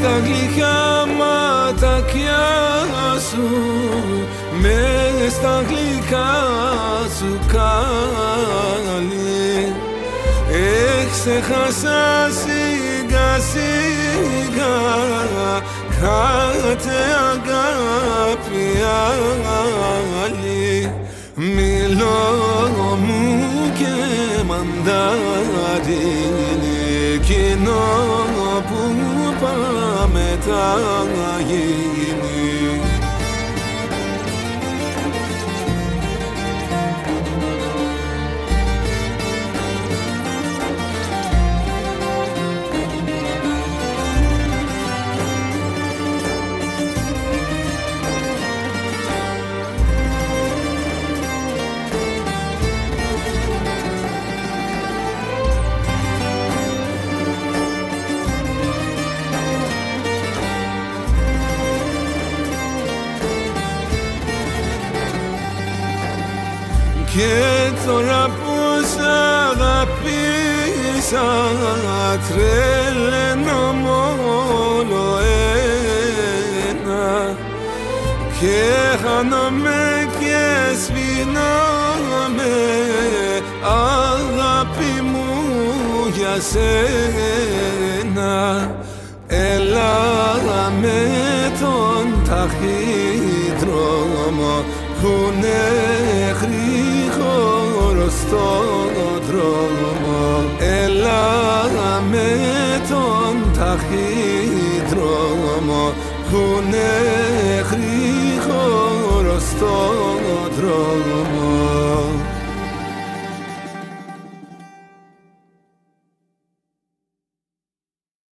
στα γλυκιά ματάκια σου, μες στα γλυκά σου καλή. Ξέχασα σιγά σιγά κάθε αγάπη άλλη. Μιλώ μου και μαντάρι εκείνο που πάμε τα γίνει. Και τώρα που σ' αγάπησα τρελαίνω μόνο ένα και χάνομαι και σβήνομαι αγάπη μου για σένα. Έλα με τον ταχύδρομο πουνε γρήγορο στον δρόμο. Έλα με τον ταχύδρομο πουνε γρήγορο στον δρόμο.